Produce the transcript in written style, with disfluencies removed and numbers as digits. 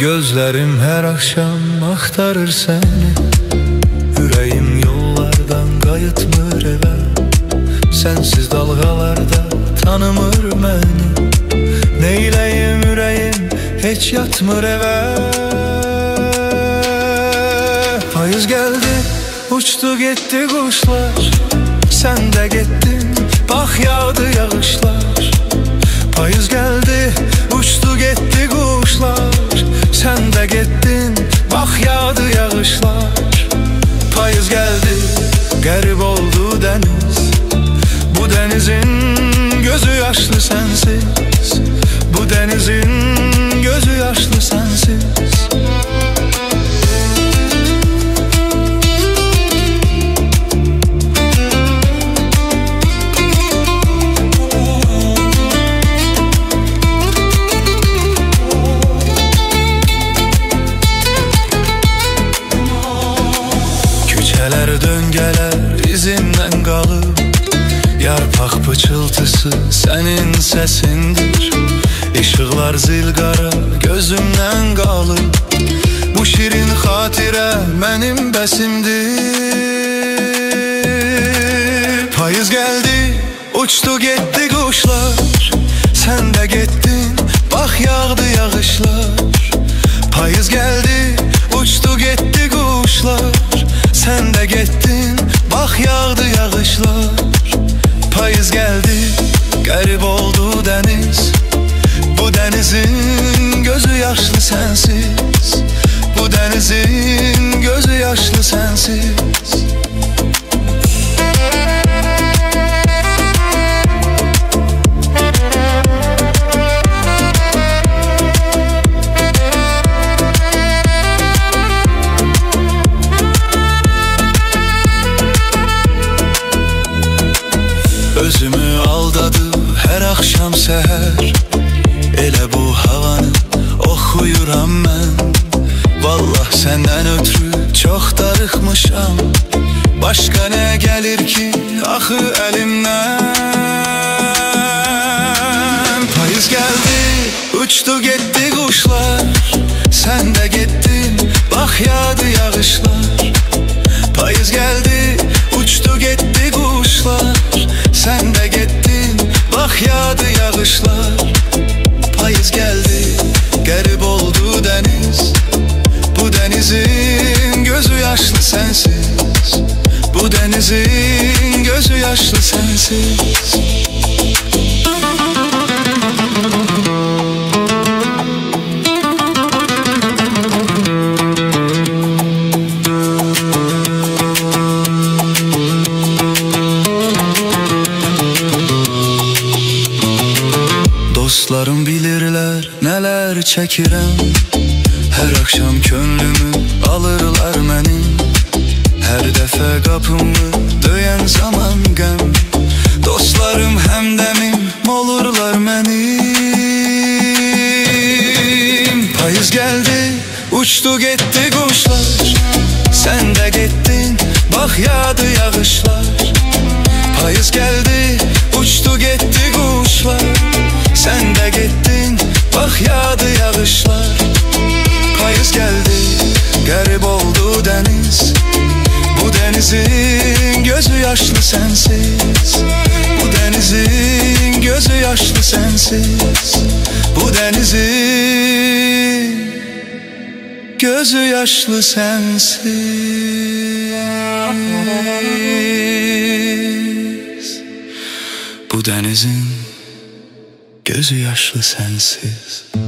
Gözlerim her akşam aktarır seni. Yüreğim yollardan qayıtmır evə. Sensiz dalgalarda tanımır beni. Neyleyim yüreğim hiç yatmır evə. Payız geldi, uçtu gitti kuşlar. Sen de gittin, bak yağdı yağışlar. Payız geldi, uçtu gitti kuşlar. Sen de gittin, bak yağdı yağışlar. Payız geldi, garip oldu deniz. Bu denizin gözü yaşlı sensiz. Bu denizin gözü yaşlı sensiz. Küçələr döngələr izindən qalıb. Yarpaq pıçıltısı senin sesindir. Işıqlar zilqara gözümdən qalıb. Bu şirin xatirə mənim bəsimdir. Payız gəldi, uçtu getdi quşlar. Sen de gittin, bak yağdı yağışlar. Payız gəldi, uçtu getdi quşlar. Sen de gittin, bak yağdı yağışlar. Payız geldi, garip oldu deniz. Bu denizin gözü yaşlı sensiz. Bu denizin gözü yaşlı sensiz. Özümü aldadı her akşam seher. Elə bu havanı oxuyuram mən. Vallah səndən ötürü çox darıxmışam. Başqa nə gəlir ki axı əlimdən. Payız gəldi, uçdu getdi quşlar. Sen de gittin, bak yağdı yağışlar. Payız geldi, uçtu gitti kuşlar. Sen de gittin, bak yağdı yağışlar. Payız geldi, garip oldu deniz. Bu denizin gözü yaşlı sensiz. Bu denizin gözü yaşlı sensiz. Dostlarım bilirler neler çekirəm. Her akşam könlümü alırlar mənim. Her dəfə qapımı döyən zaman qəm. Dostlarım həmdəmim olurlar mənim. Payız geldi, uçtu gitti kuşlar. Sen de gittin, bak yağdı yağışlar. Payız geldi, uçtu gitti kuşlar. Sen de gittin, bak yağdı yağışlar. Payız geldi, garip oldu deniz. Bu denizin gözü yaşlı sensiz. Bu denizin gözü yaşlı sensiz. Bu denizin gözü yaşlı sensiz. Bu denizin gözü yaşlı sensiz.